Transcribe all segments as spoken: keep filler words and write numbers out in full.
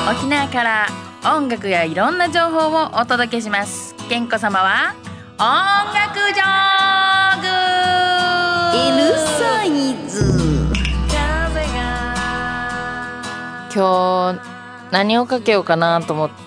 沖縄から音楽やいろんな情報をお届けします。けんこ様は音楽ジョーグ L サイズ。今日何をかけようかなと思って、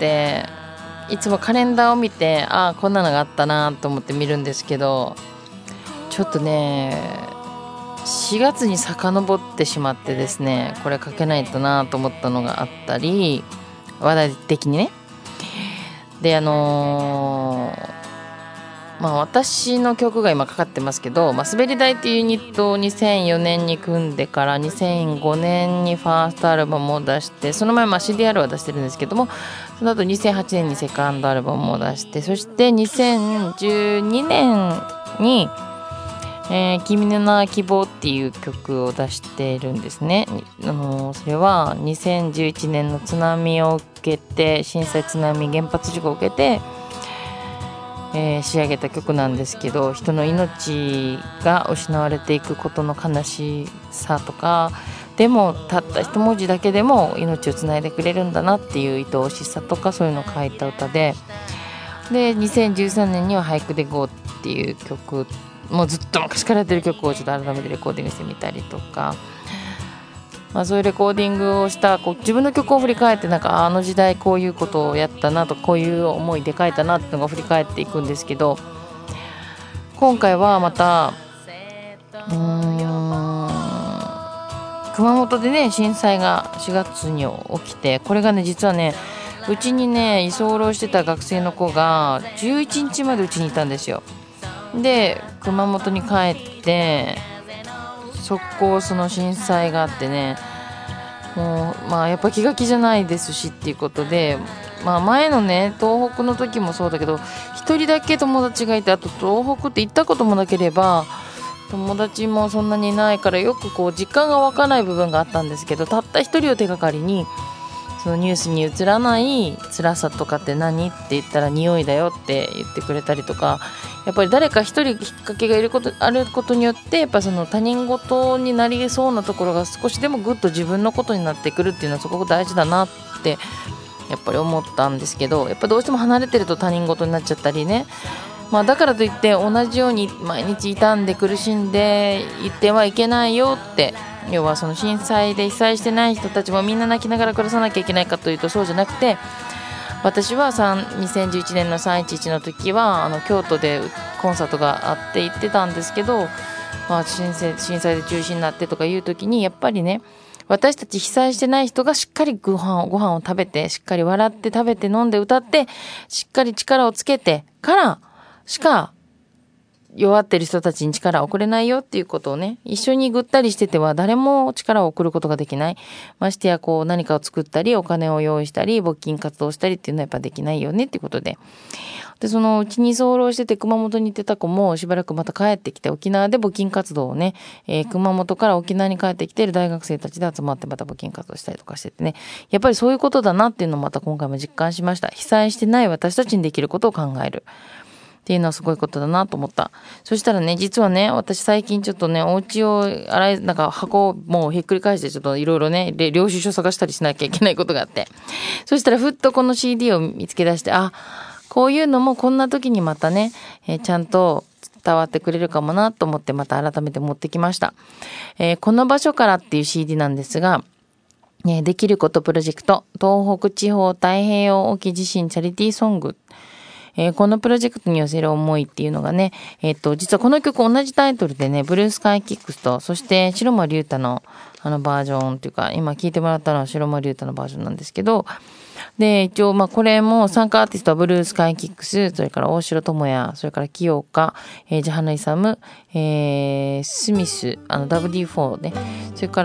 いつもカレンダーを見て、ああこんなのがあったなと思って見るんですけど、ちょっとねしがつに遡ってしまってですね、これかけないとなと思ったのがあったり、話題的にね。であのーまあ私の曲が今かかってますけど、まあ、滑り台っていうユニットをにせんよねんに組んでからにせんごねんにファーストアルバムを出して、その前まあ シーディーアール は出してるんですけども、その後にせんはちねんにセカンドアルバムを出して、そしてにせんじゅうにねんにえー、君の名は希望っていう曲を出しているんですね。あのー、それはにせんじゅういちねんの津波を受けて、震災津波原発事故を受けて、えー、仕上げた曲なんですけど、人の命が失われていくことの悲しさとか、でもたった一文字だけでも命をつないでくれるんだなっていう愛おしさとか、そういうのを書いた歌で、でにせんじゅうさんねんには俳句で ゴー っていう曲、もうずっと昔からやってる曲をちょっと改めてレコーディングしてみたりとか、まあ、そういうレコーディングをしたこう自分の曲を振り返って、なんかあの時代こういうことをやったなと、こういう思いで書いたなっていうのが振り返っていくんですけど、今回はまたうーん熊本でね震災がしがつに起きて、これがね実はねうちにね居候してた学生の子がじゅういちにちまでうちにいたんですよ。で熊本に帰って速攻その震災があってね、もうまあやっぱ気が気じゃないですしっていうことで、まあ前のね東北の時もそうだけど、一人だけ友達がいて、あと東北って行ったこともなければ友達もそんなにいないから、よくこう実感が湧かない部分があったんですけど、たった一人を手がかりにそのニュースに映らない辛さとかって何って言ったら匂いだよって言ってくれたりとか、やっぱり誰か一人きっかけがいることあることによって、やっぱその他人事になりそうなところが少しでもぐっと自分のことになってくるっていうのはすごく大事だなってやっぱり思ったんですけど、やっぱどうしても離れてると他人事になっちゃったりね、まあ、だからといって同じように毎日傷んで苦しんでいってはいけないよって、要はその震災で被災してない人たちもみんな泣きながら暮らさなきゃいけないかというとそうじゃなくて、私はにせんじゅういちねんのさんいちいちの時はあの京都でコンサートがあって行ってたんですけど、まあ、震災、震災で中止になってとかいう時に、やっぱりね私たち被災してない人がしっかりご飯を、ご飯を食べて、しっかり笑って食べて飲んで歌ってしっかり力をつけてからしか弱ってる人たちに力を送れないよっていうことをね、一緒にぐったりしてては誰も力を送ることができない。ましてやこう何かを作ったりお金を用意したり募金活動したりっていうのはやっぱできないよねっていうことで、でそのうちに居候してて熊本に行ってた子もしばらくまた帰ってきて、沖縄で募金活動をね、えー、熊本から沖縄に帰ってきている大学生たちで集まってまた募金活動したりとかしててね、やっぱりそういうことだなっていうのをまた今回も実感しました。被災してない私たちにできることを考えるっていうのはすごいことだなと思った。そしたらね、実はね、私最近ちょっとね、お家を洗い、なんか箱をもうひっくり返してちょっといろいろね、領収書探したりしなきゃいけないことがあって。そしたらふっとこの シーディー を見つけ出して、あ、こういうのもこんな時にまたね、えー、ちゃんと伝わってくれるかもなと思ってまた改めて持ってきました。えー、この場所からっていう シーディー なんですが、ね、できることプロジェクト、東北地方太平洋沖地震チャリティーソング、えー、このプロジェクトに寄せる思いっていうのがね、えっと、実はこの曲同じタイトルでね、ブルースカイキックスと、そして白間龍太のあのバージョンっていうか、今聴いてもらったのは白間龍太のバージョンなんですけど、で、一応、まあ、これも参加アーティストはブルースカイキックス、それから大城智也、それから清岡、えー、ジャハナイサム、えー、スミス、あの ダブリューフォー ね、それから、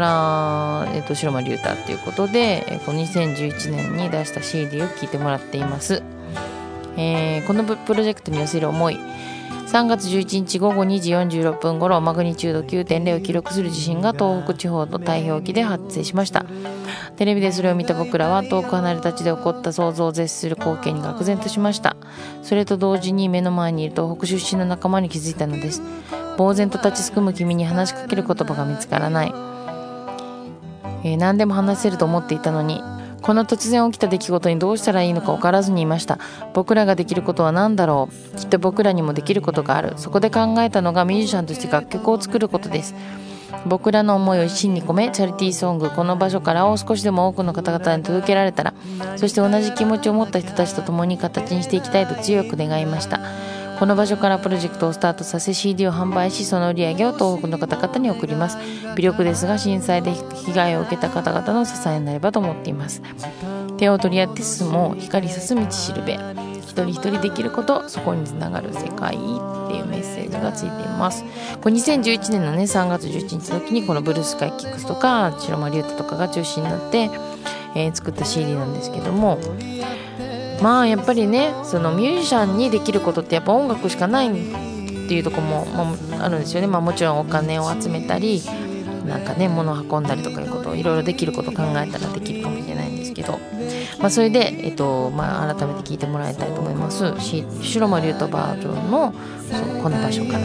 えっと、白間龍太っていうことで、えー、このにせんじゅういちねんに出した シーディー を聴いてもらっています。えー、このプロジェクトに寄せる思い、さんがつじゅういちにちごごにじよんじゅうろっぷん頃、マグニチュード きゅうてんゼロ を記録する地震が東北地方の太平洋沖で発生しました。テレビでそれを見た僕らは遠く離れた地で起こった想像を絶する光景に愕然としました。それと同時に目の前にいる東北出身の仲間に気づいたのです。呆然と立ちすくむ君に話しかける言葉が見つからない。えー、何でも話せると思っていたのに、 この突然起きた出来事にどうしたらいいのか分からずにいました。僕らができることは何だろう。きっと僕らにもできることがある。そこで考えたのがミュージシャンとして楽曲を作ることです。僕らの思いを真に込め、チャリティーソングこの場所からを少しでも多くの方々に届けられたら、そして同じ気持ちを持った人たちと共に形にしていきたいと強く願いました。この場所からプロジェクトをスタートさせ シーディー を販売し、その売り上げを東北の方々に送ります。微力ですが震災で被害を受けた方々の支えになればと思っています。手を取り合って進もう、光さす道しるべ、一人一人できること、そこにつながる世界っていうメッセージがついています。これにせんじゅういちねんのねさんがつじゅういちにちの時にこのブルースカイキックスとか白間龍太とかが中心になって、えー、作った シーディー なんですけども、まあやっぱりね、そのミュージシャンにできることってやっぱ音楽しかないっていうところも、まあ、あるんですよね。まあもちろんお金を集めたり、なんかね物を運んだりとかいうことをいろいろできることを考えたらできるかもしれないんですけど、まあそれでえっとまあ改めて聞いてもらいたいと思います。し白間龍斗バージョンのそうこの場所から。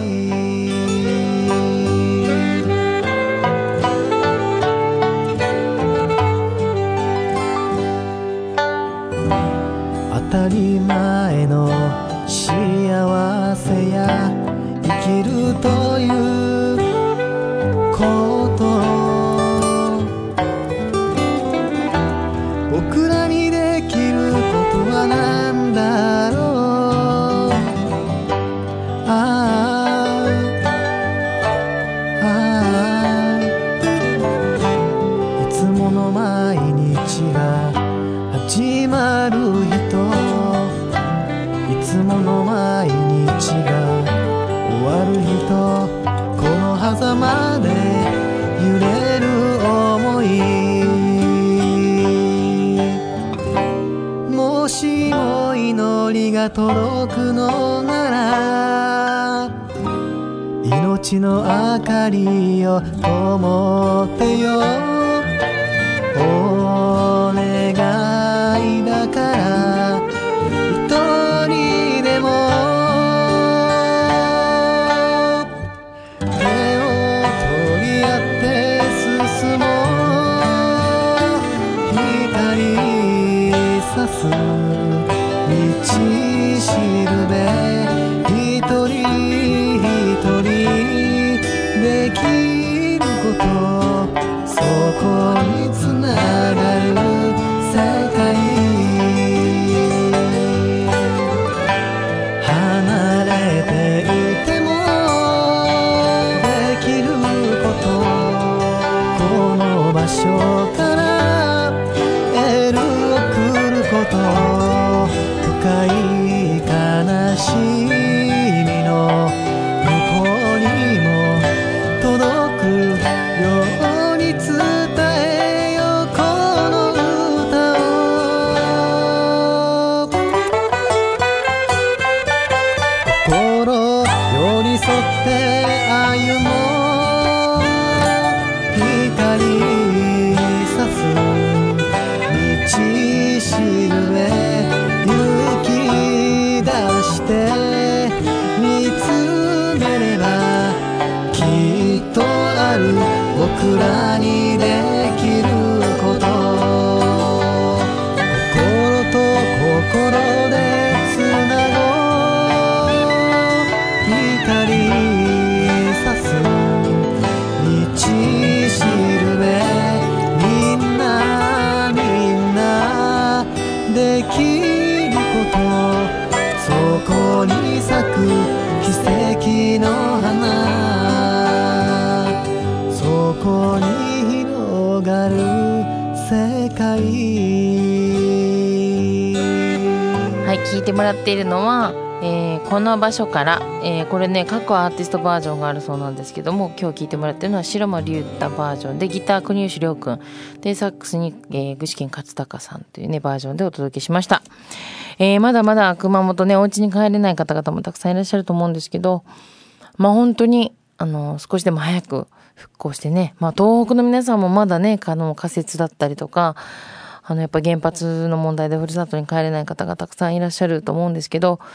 当たり前の幸せや生きるということ僕らにできることは何だろう。ああああいつもの毎日が始まる人、いつもの毎日が終わる人、この狭間で揺れる想い、もしも祈りが届くのなら命の明かりを灯ってよ、お願いだから一人でも手を取り合って進もう、光さす道しるべ、一人一人できること、そこにつながる世界、離れていてもできること、この場所からエールを送ること、深い悲しみの向こうにも届くように伝えようこの歌を、心寄り添って歩もう、光さす道しるべ、勇気出して見つめればきっとある僕らにできること、心と心でつなごう、光さす道しるべ、みんなみんなできること、そこに咲く奇跡の花、そこに広がる世界。 はい、聞いてもらっているのは、えーこの場所から、えーこれね各アーティストバージョンがあるそうなんですけども、今日聞いてもらってるのは白間龍太バージョンで、ギター国吉亮君で、サックスに、えー具志堅勝孝さんというねバージョンでお届けしました。えーまだまだ熊本ねお家に帰れない方々もたくさんいらっしゃると思うんですけど、まあ本当にあの少しでも早く復興してね、まあ東北の皆さんもまだねあの仮設だったりとか、あのやっぱ原発の問題でふるさとに帰れない方がたくさんいらっしゃると思うんですけど、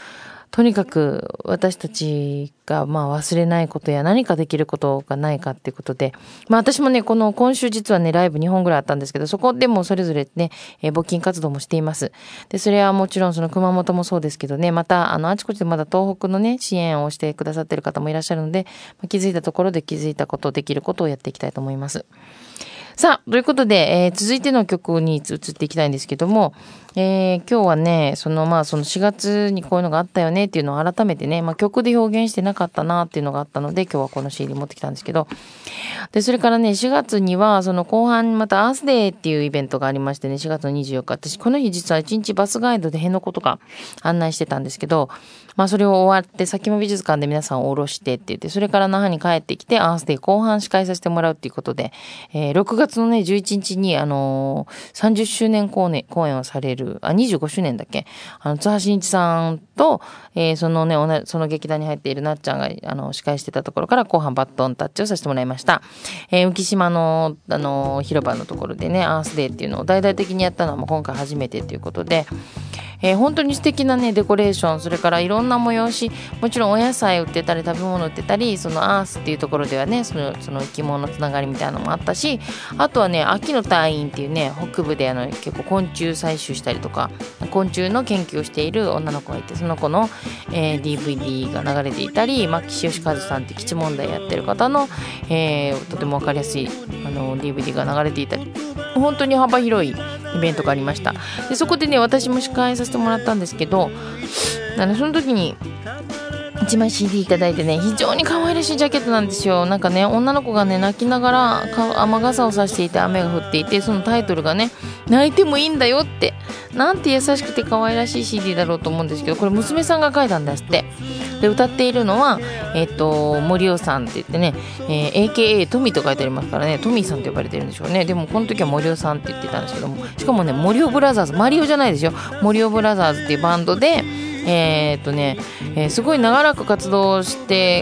とにかく私たちがまあ忘れないことや何かできることがないかっていうことで、まあ私もね、この今週実はね、ライブにほんぐらいあったんですけど、そこでもそれぞれね、えー募金活動もしています。で、それはもちろんその熊本もそうですけどね、またあのあちこちでまだ東北のね、支援をしてくださっている方もいらっしゃるので、まあ気づいたところで気づいたこと、できることをやっていきたいと思います。さあ、ということで、えー続いての曲に移っていきたいんですけども、えー今日はね、そのまあそのしがつにこういうのがあったよねっていうのを改めてね、まあ曲で表現してなかったなっていうのがあったので、今日はこの シーディー 持ってきたんですけど、で、それからね、しがつにはその後半またアースデーっていうイベントがありましてね、しがつのにじゅうよっか、私この日実はいちにちバスガイドで辺野古とか案内してたんですけど、まあそれを終わって、さきも美術館で皆さんを降ろしてって言って、それから那覇に帰ってきて、アースデー後半司会させてもらうっていうことで、えーろくがつのね、じゅういちにちに、あのーさんじゅっしゅうねん公演公演をされる、あ、にじゅうごしゅうねんだっけ、あの、津波真一さんと、えーそのね、同じその劇団に入っているなっちゃんが、あの、司会してたところから後半バットンタッチをさせてもらいました。えー浮島の、あのー広場のところでね、アースデーっていうのを大々的にやったのはもう今回初めてということで、えー本当に素敵なね、デコレーション、それからいろんな催し、もちろんお野菜売ってたり食べ物売ってたり、そのアースっていうところではね、そのその生き物のつながりみたいなのもあったし、あとはね、秋の隊員っていうね、北部であの結構昆虫採集したりとか、昆虫の研究をしている女の子がいて、その子の、えー ディーブイディー が流れていたり、牧師義和さんって基地問題やってる方の、えーとても分かりやすいあの ディーブイディー が流れていたり、本当に幅広いイベントがありました。で、そこでね、私も司会させてもらったんですけど、あのその時にいちまい シーディー いただいてね、非常に可愛らしいジャケットなんですよ。なんかね、女の子がね、泣きながらか雨傘を差していて雨が降っていて、そのタイトルがね、泣いてもいいんだよって、なんて優しくて可愛らしい シーディー だろうと思うんですけど、これ娘さんが書いたんですって。で、歌っているのは、えっと、森尾さんって言ってね、えー、エーケーエー トミと書いてありますからね、トミーさんと呼ばれてるんでしょうね。でも、この時は森尾さんって言ってたんですけども、しかもね、森尾ブラザーズ、マリオじゃないですよ。森尾ブラザーズっていうバンドで、えーっとね、えーすごい長らく活動して、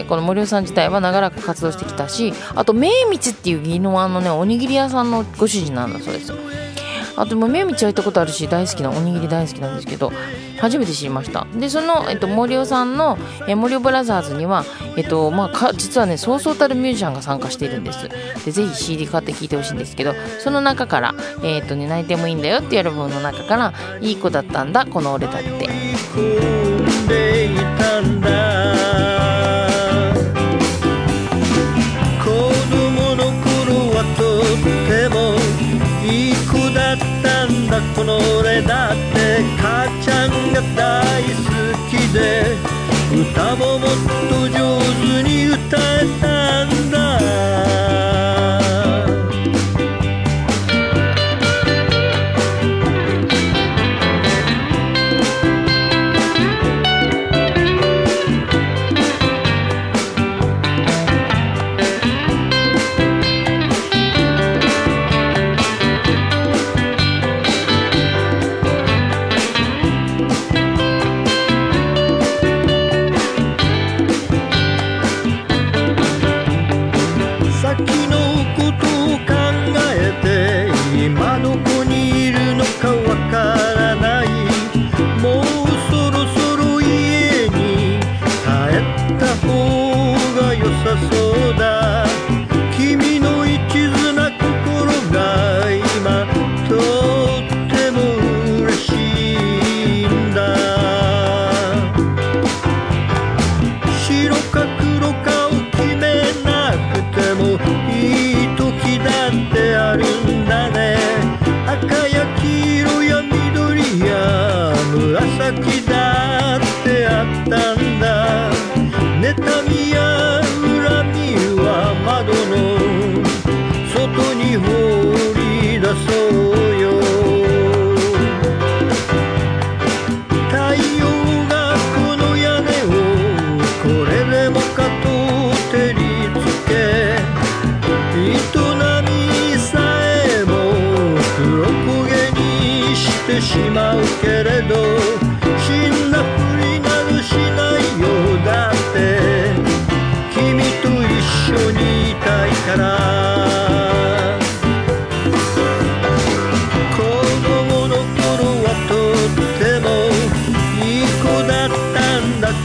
この森尾さん自体は長らく活動してきたし、あと、名道っていう宜野湾のね、おにぎり屋さんのご主人なんだそうですよ。あともう名道は行ったことあるし、大好きなおにぎり大好きなんですけど、初めて知りました。で、その、えっと、森尾さんの、え森尾ブラザーズには、えっとまあ、か実はね、そうそうたるミュージシャンが参加しているんです。で、ぜひ シーディー 買って聴いてほしいんですけど、その中から、えっとね、泣いてもいいんだよっていうアルバムの中から、いい子だったんだこの俺だって。 んでいたんだ、子供の頃はとってもいい子だったんだこの俺だって、母ちゃんが大好きで歌ももっと上手に歌えたんだ、そうだ君の一途な心が今とっても嬉しいんだ、白か黒かを決めなくてもいい時だってあるんだね、赤や黄色や緑や紫だってあったんだ、妬みや窓の外に放り出そうよ、太陽がこの屋根をこれでもかと照りつけ、営みさえも黒焦げにしてしまうけれど、死んだふりなどしないよ、だって君と一緒にいたいから、子供の頃はとってもいい子だったんだ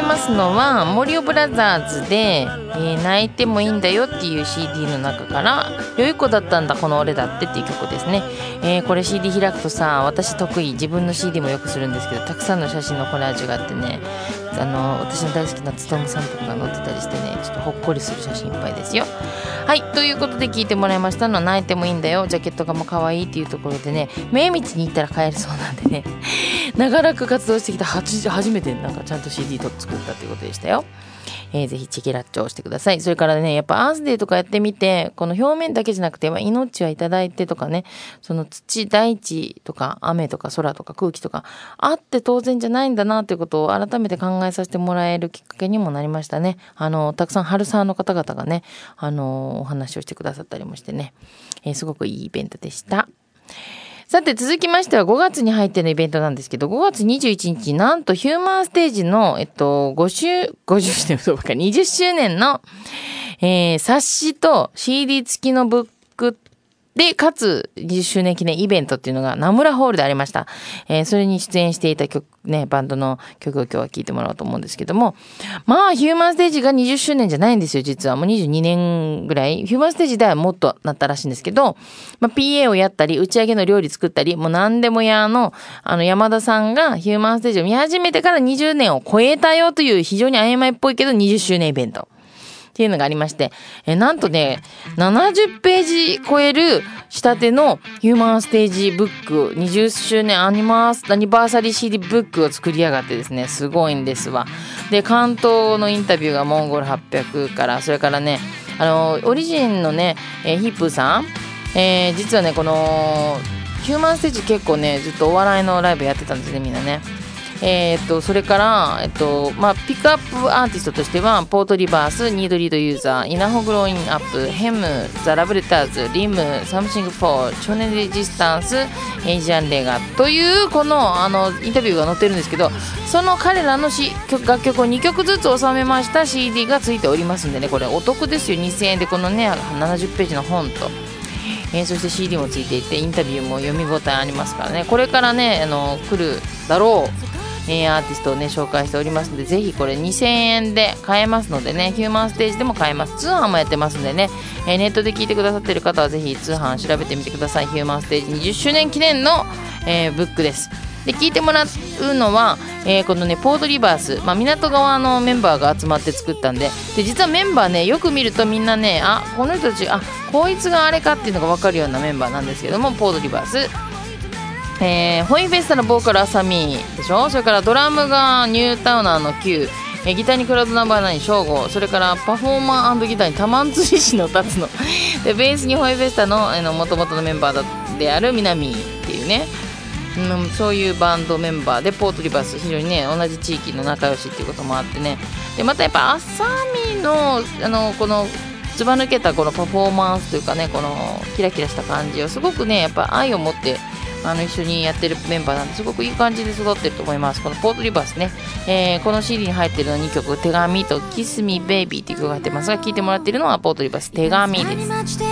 いますのはモリオブラザーズで、えー、泣いてもいいんだよっていう シーディー の中から良い子だったんだこの俺だってっていう曲ですね、えー、これ シーディー 開くとさ、私得意自分の シーディー もよくするんですけど、たくさんの写真のコラージュがあってね、あの私の大好きなつとむさんとかが載ってたりしてね、ちょっとほっこりする写真いっぱいですよ。はい、ということで聞いてもらいましたのは泣いてもいいんだよ、ジャケットがもう可愛いっていうところでね、命日に行ったら買えるそうなんでね長らく活動してきた初めてなんかちゃんと シーディー と作ったということでしたよ。えー、ぜひチェケラッチョをしてください。それからね、やっぱアースデーとかやってみて、この表面だけじゃなくて、命はいただいてとかね、その土、大地とか雨とか空とか空気とかあって当然じゃないんだなということを改めて考えさせてもらえるきっかけにもなりましたね。あのたくさん春沢の方々がね、あのお話をしてくださったりもしてね、えー、すごくいいイベントでした。さて続きましてはごがつに入ってのイベントなんですけど、ごがつにじゅういちにちなんとヒューマンステージのえっとご周ごじゅっしゅうねんそうかにじゅっしゅうねんの、えー、冊子と シーディー 付きのブックでかつにじゅっしゅうねん記念イベントっていうのが名村ホールでありました。えー、それに出演していた曲ね、バンドの曲を今日は聴いてもらおうと思うんですけども、まあヒューマンステージがにじゅっしゅうねんじゃないんですよ。実はもうにじゅうにねんぐらいヒューマンステージではもっとなったらしいんですけど、まあ、ピーエー をやったり打ち上げの料理作ったりもう何でもやのあの山田さんがヒューマンステージを見始めてからにじゅうねんを超えたよという非常に曖昧っぽいけどにじゅっしゅうねんイベントっていうのがありまして、えなんとねななじゅっページ超える仕立てのヒューマンステージブックにじゅっしゅうねんアニマーアニバーサリー シーディー ブックを作りやがってですね、すごいんですわ。で関東のインタビューがモンゴルはっぴゃくから、それからねあのオリジンのね、えー、ヒップーさん、えー、実はねこのヒューマンステージ結構ねずっとお笑いのライブやってたんですねみんなね。えー、っとそれから、えっとまあ、ピックアップアーティストとしてはポートリバース、ニードリードユーザー、イナホグローインアップ、ヘム、ザ・ラブレターズ、リム、サムシング・フォー、チョネ・レジスタンス、エイジアン・レガというこの、あのインタビューが載ってるんですけど、その彼らのし楽曲をにきょくずつ収めました シーディー がついておりますんでね、これお得ですよ。にせんえんでこのねななじゅっページの本と、えー、そして シーディー もついていてインタビューも読み応えありますからね、これからねあの来るだろうえー、アーティストをね紹介しておりますので、ぜひこれにせんえんで買えますのでね、ヒューマンステージでも買えます。通販もやってますんでね、えー、ネットで聞いてくださっている方はぜひ通販調べてみてください。ヒューマンステージにじゅっしゅうねん記念の、えー、ブックです。で聞いてもらうのは、えー、このねポートリバース、まあ、港側のメンバーが集まって作ったんで、で実はメンバーねよく見るとみんなね、あこの人たちあこいつがあれかっていうのが分かるようなメンバーなんですけども、ポートリバース、えー、ホイフェスタのボーカルアサミでしょ、それからドラムがニュータウナーの Q、えー、ギターにクラウドナンバーナインショーゴ、それからパフォーマー&ギターにタマンツリシの立つのでベースにホイフェスタのもともとのメンバーであるミナミっていうね、うん、そういうバンドメンバーでポートリバース非常にね同じ地域の仲良しっていうこともあってね、でまたやっぱアサミのあのこのずば抜けたこのパフォーマンスというかね、このキラキラした感じをすごくねやっぱ愛を持ってあの一緒にやってるメンバーなんですごくいい感じで育ってると思います。このポートリバースね、えー、この シーディー に入ってるのにきょく、手紙とキスミベイビーっていう曲が入ってますが、聴いてもらってるのはポートリバース手紙です。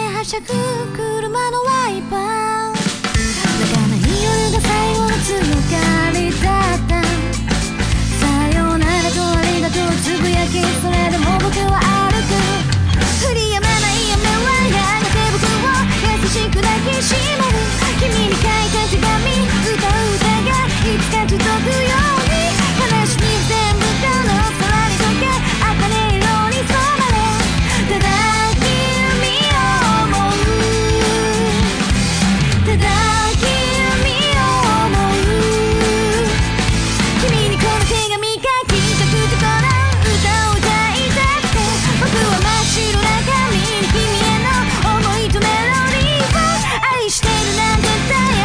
君に書いた手紙、歌う歌がいつか届くように、悲しみ全部この空に溶け茜色に染まれ、ただ君を思う、ただ君を思う、君にこの手紙書きたくてこの歌を歌いたくて、僕は真っ白な紙に君への思いとメロディーを愛してるなんて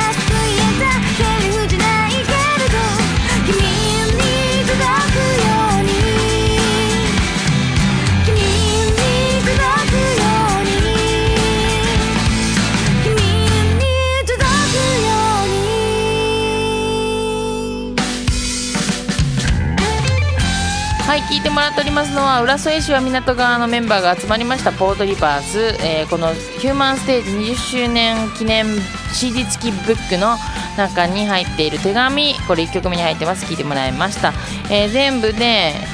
はい、聞いてもらっておりますのは浦添市は港側のメンバーが集まりましたポートリバース、えー、このヒューマンステージにじゅっしゅうねん記念 シーディー 付きブックの中に入っている手紙、これいっきょくめに入ってます。聞いてもらいました、えー、全部で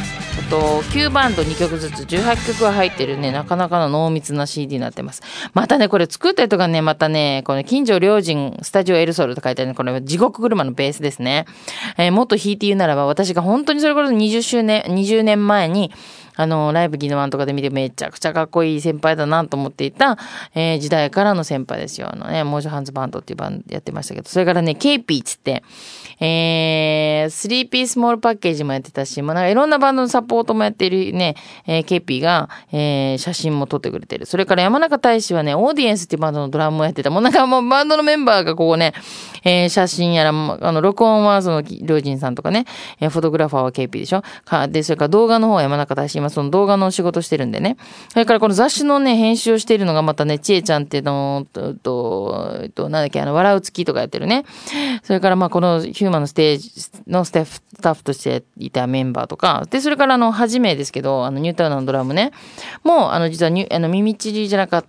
ときゅうバンドにきょくずつじゅうはっきょくが入ってるね、なかなかの濃密な シーディー になってます。またねこれ作った人がねまたねこの近所良人スタジオエルソルと書いてある、ね、これ地獄車のベースですね。えー、もっと弾いて言うならば、私が本当にそれこそにじゅっしゅうねんにじゅうねんまえにあのライブギノワンとかで見てめちゃくちゃかっこいい先輩だなと思っていた、えー、時代からの先輩ですよ。あのねモージョハンズバンドっていうバンドやってましたけど、それからね ケーピー っつってえー、スリーピースモールパッケージもやってたし、もうなんかいろんなバンドのサポートもやっているね、えー、ケーピー が、えー、写真も撮ってくれてる。それから山中大志はね、オーディエンスっていうバンドのドラムもやってた。もうなんかもうバンドのメンバーがここね、えー、写真やら、あの、録音はその、両人さんとかね、えー、フォトグラファーは ケーピー でしょ。かで、それから動画の方は山中大志、今その動画の仕事してるんでね。それからこの雑誌のね、編集をしているのがまたね、ちえちゃんっていうのと、と、えっと、なんだっけ、あの、笑う月とかやってるね。それからまあこのヒューマンのステージのスタッフ、スタッフとしていたメンバーとか、で、それからあの、はじめですけど、あの、ニュータウンのドラムね、もう、あの、実はニュ、あの、ミミチリじゃなかった、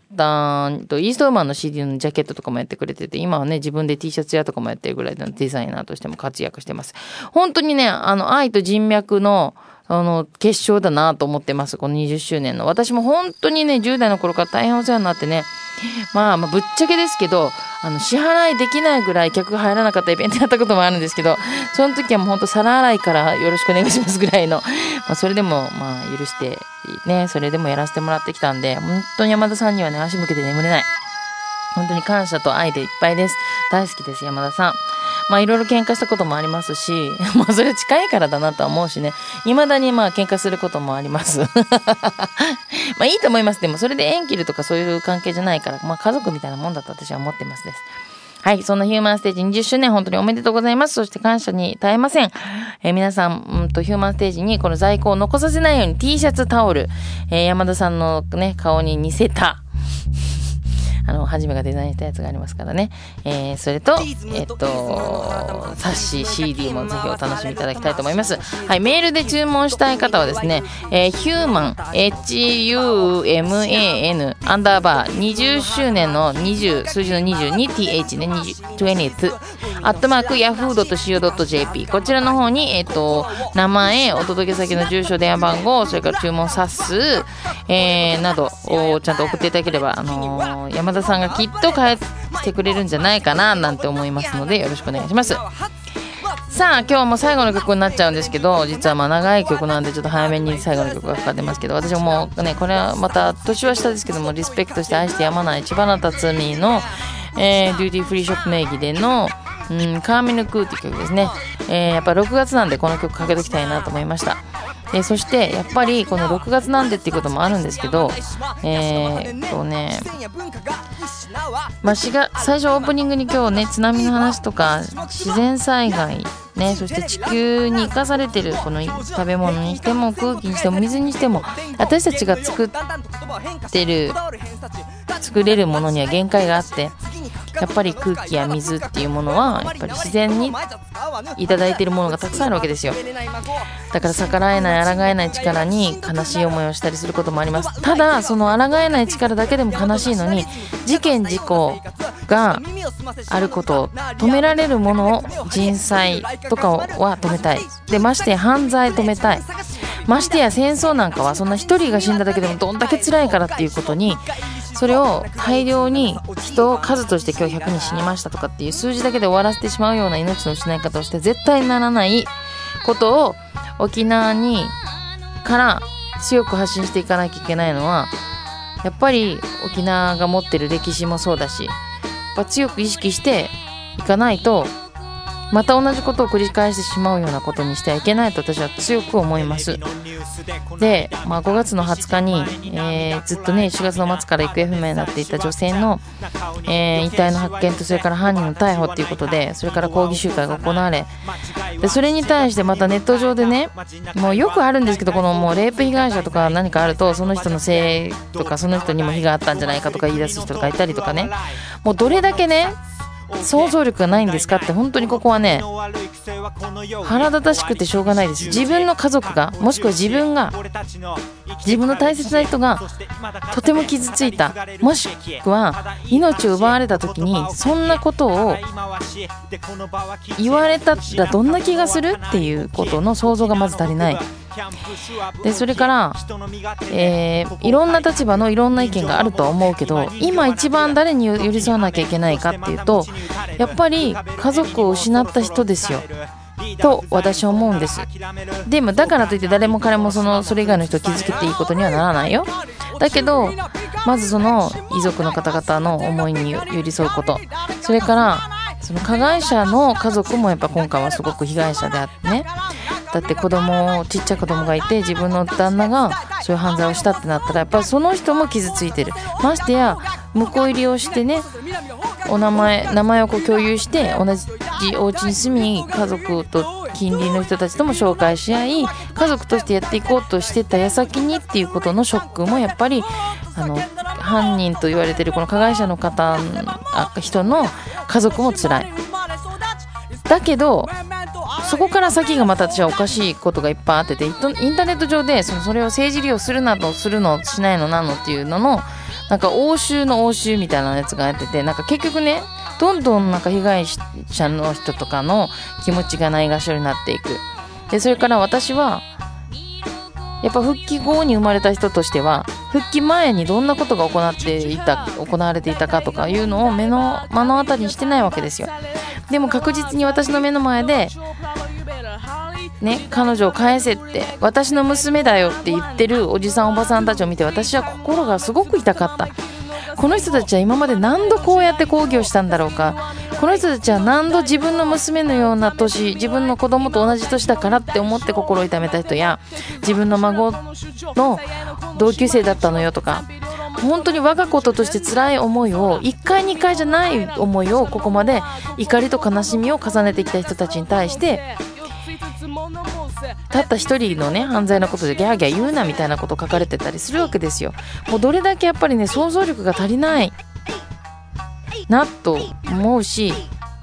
と、イーストウーマンの シーディー のジャケットとかもやってくれてて、今はね、自分で T シャツ屋とかもやってるぐらいのデザイナーとしても活躍してます。本当にね、あの、愛と人脈の、あの、結晶だなと思ってます。このにじゅっしゅうねんの。私も本当にね、じゅう代の頃から大変お世話になってね、まあ、まあ、ぶっちゃけですけど、あの、支払いできないぐらい客が入らなかったイベントやったこともあるんですけど、その時はもう本当皿洗いからよろしくお願いしますぐらいの、まあ、それでも、まあ、許して、ね、それでもやらせてもらってきたんで、本当に山田さんにはね、足向けて眠れない。本当に感謝と愛でいっぱいです。大好きです、山田さん。まあいろいろ喧嘩したこともありますし、まあそれ近いからだなとは思うしね。未だにまあ喧嘩することもあります。まあいいと思います。でもそれで縁切るとかそういう関係じゃないから、まあ家族みたいなもんだと私は思ってますです。はい、そんなヒューマンステージにじゅっしゅうねん本当におめでとうございます。そして感謝に絶えません。えー、皆さん、うんとヒューマンステージにこの在庫を残させないように T シャツ、タオル、えー、山田さんのね、顔に似せた、あの、はじめがデザインしたやつがありますからね。えー、それと、えっと、冊子、シーディー もぜひお楽しみいただきたいと思います。はい、メールで注文したい方はですね、えー、ヒューマン、エイチユーエムエーエヌ、アンダーバー、にじゅっしゅうねんのにじゅう、数字のにじゅうに、ティーエイチ ね、にじゅう、にじゅう、アットマーク、ヤフードットシーオードットジェーピー、こちらの方に、えっと、名前、お届け先の住所、電話番号、それから注文冊数、えー、などをちゃんと送っていただければ、あのー、山田さんがきっと帰ってくれるんじゃないかななんて思いますのでよろしくお願いします。さあ今日も最後の曲になっちゃうんですけど、実はまあ長い曲なんでちょっと早めに最後の曲がかかってますけど、私ももうねこれはまた年は下ですけどもリスペクトして愛してやまない千葉辰巳の、えー、デューティーフリーショップ名義でのうんカーミヌクーっていう曲ですね。えー、やっぱろくがつなんでこの曲かけときたいなと思いました。えそしてやっぱりこのろくがつなんでっていうこともあるんですけど、えー、っとねまあ、しが最初オープニングに今日ね津波の話とか自然災害ね、そして地球に生かされてるこの食べ物にしても空気にしても水にしても私たちが作ってる作れるものには限界があって、やっぱり空気や水っていうものはやっぱり自然にいただいているものがたくさんあるわけですよ。だから逆らえない抗えない力に悲しい思いをしたりすることもあります。ただその抗えない力だけでも悲しいのに、事件事故があることを止められるものを人災とかは止めたい。でましてや犯罪止めたい。ましてや戦争なんかはそんな一人が死んだだけでもどんだけ辛いからっていうことに、それを大量に人を数として今日ひゃくにん死にましたとかっていう数字だけで終わらせてしまうような命の失い方をして絶対ならないことを沖縄にから強く発信していかなきゃいけないのは、やっぱり沖縄が持ってる歴史もそうだし、やっぱ強く意識していかないとまた同じことを繰り返してしまうようなことにしてはいけないと私は強く思います。で、まあ、ごがつのはつかに、えー、ずっとねしがつの末から行方不明になっていた女性の、えー、遺体の発見とそれから犯人の逮捕っていうことで、それから抗議集会が行われ、でそれに対してまたネット上でね、もうよくあるんですけど、このもうレイプ被害者とか何かあるとその人のせいとかその人にも非があったんじゃないかとか言い出す人がいたりとかね、もうどれだけね想像力がないんですかって、本当にここはね腹立たしくてしょうがないです。自分の家族が、もしくは自分が自分の大切な人がとても傷ついた、もしくは命を奪われた時にそんなことを言われたらどんな気がするっていうことの想像がまず足りない。 でそれから、えー、いろんな立場のいろんな意見があるとは思うけど、今一番誰に寄り添わなきゃいけないかっていうと、やっぱり家族を失った人ですよと私は思うんです。でもだからといって誰も彼もそのそれ以外の人を傷つけていいことにはならないよ。だけどまずその遺族の方々の思いに寄り添うこと、それからその加害者の家族もやっぱ今回はすごく被害者であってね。だって子供ちっちゃい子供がいて、自分の旦那がそういう犯罪をしたってなったら、やっぱりその人も傷ついてる。ましてや婿入りをしてね、お名前名前をこう共有して同じお家に住み、家族と近隣の人たちとも紹介し合い、家族としてやっていこうとしてた矢先にっていうことのショックもやっぱりあの犯人と言われてるこの加害者の方あ人の家族も辛い。だけどそこから先がまた私はおかしいことがいっぱいあってて、インターネット上でそのそれを政治利用するなどするのしないのなのっていうののなんか応酬の応酬みたいなやつがやってて、なんか結局ね、どんどんなんか被害者の人とかの気持ちがないがしろになっていく。でそれから私はやっぱ復帰後に生まれた人としては、復帰前にどんなことが行っていた行われていたかとかいうのを目の目の当たりにしてないわけですよ。でも確実に私の目の前でね、彼女を返せって、私の娘だよって言ってるおじさんおばさんたちを見て、私は心がすごく痛かった。この人たちは今まで何度こうやって抗議をしたんだろうか。この人たちは何度自分の娘のような年、自分の子供と同じ年だからって思って心を痛めた人や、自分の孫の同級生だったのよとか、本当に我がこととして辛い思いをいっかいにかいじゃない思いをここまで怒りと悲しみを重ねてきた人たちに対して、たった一人のね犯罪のことでギャーギャー言うなみたいなことを書かれてたりするわけですよ。もうどれだけやっぱりね想像力が足りないなと思うし、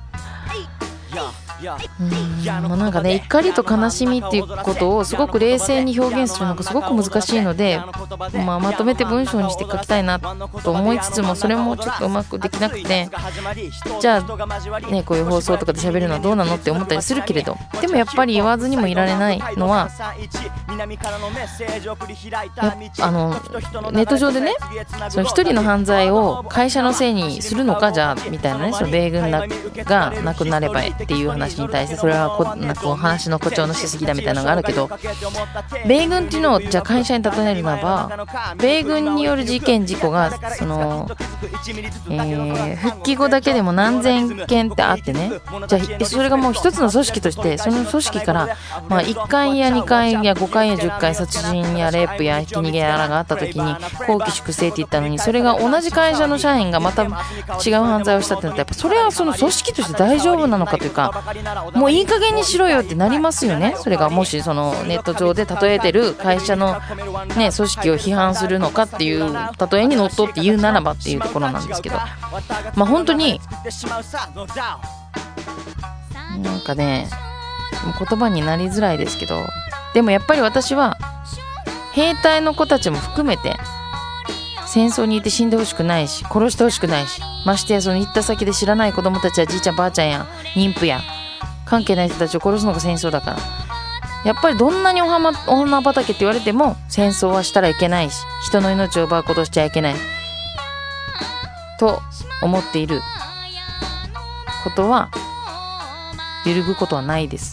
うーんもうなんかね、怒りと悲しみっていうことをすごく冷静に表現するのがすごく難しいので、まあ、まとめて文章にして書きたいなと思いつつも、それもちょっとうまくできなくて、じゃあねこういう放送とかで喋るのはどうなのって思ったりするけれど、でもやっぱり言わずにもいられないのは、あのネット上でね、その一人の犯罪を会社のせいにするのかじゃあみたいなね、その米軍がなくなればっていう話に対して、それはこなんか話の誇張のしすぎだみたいなのがあるけど、米軍っていうのをじゃあ会社に例えるならば、米軍による事件事故がその、えー、復帰後だけでも何千件ってあってね、じゃあそれがもう一つの組織として、その組織から、まあ、いっかいやにかいやごかいやじゅっかい殺人やレイプやひき逃げやらがあった時に綱紀粛正って言ったのに、それが同じ会社の社員がまた違う犯罪をしたってなったら、やっぱそれはその組織として大丈夫なのかというか、もういい加減にしろよってなりますよね。それがもしそのネット上で例えてる会社の、ね、組織を批判するのかっていう例えにのっとって言うならばっていうところなんですけど、まあ本当になんかね言葉になりづらいですけど、でもやっぱり私は兵隊の子たちも含めて戦争に行って死んでほしくないし、殺してほしくないし、ましてやその行った先で知らない子供たちやじいちゃんばあちゃんや妊婦や関係ない人たちを殺すのが戦争だから、やっぱりどんなにお花、お花畑って言われても戦争はしたらいけないし、人の命を奪うことをしちゃいけないと思っていることは揺るぐことはないです。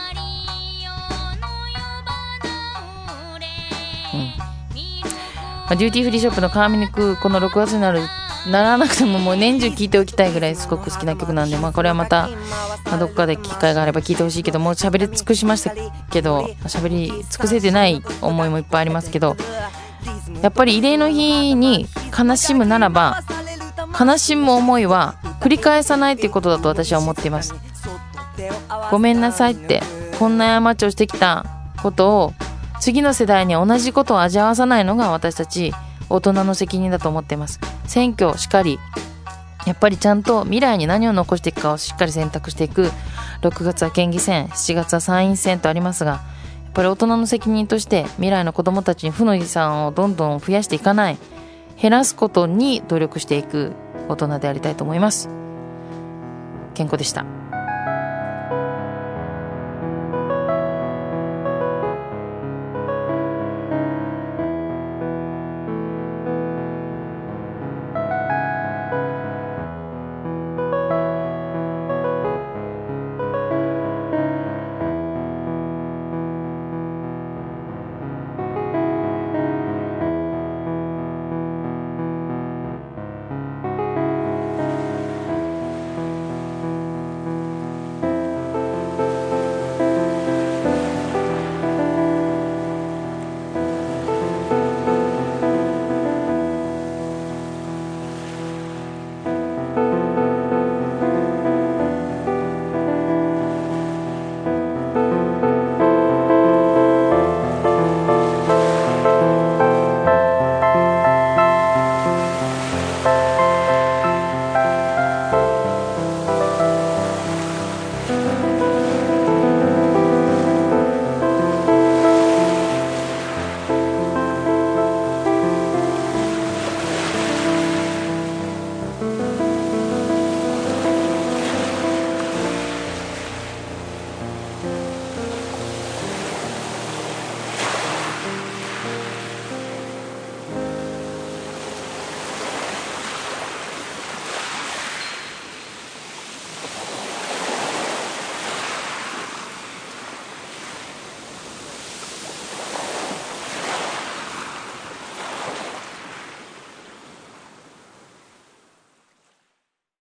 うん、まあ、デューティーフリーショップの川見にくこのろくがつになるならなくてももう年中聴いておきたいぐらいすごく好きな曲なんで、まあ、これはまた、まあ、どっかで機会があれば聴いてほしいけど、もう喋り尽くしましたけど、喋り尽くせてない思いもいっぱいありますけど、やっぱり慰霊の日に悲しむならば、悲しむ思いは繰り返さないっていうことだと私は思っています。ごめんなさいって、こんな過ちをしてきたことを次の世代に同じことを味わわさないのが私たち大人の責任だと思っています。選挙しかり、やっぱりちゃんと未来に何を残していくかをしっかり選択していく。ろくがつは県議選、しちがつは参院選とありますが、やっぱり大人の責任として未来の子どもたちに負の遺産をどんどん増やしていかない、減らすことに努力していく大人でありたいと思います。健康でした。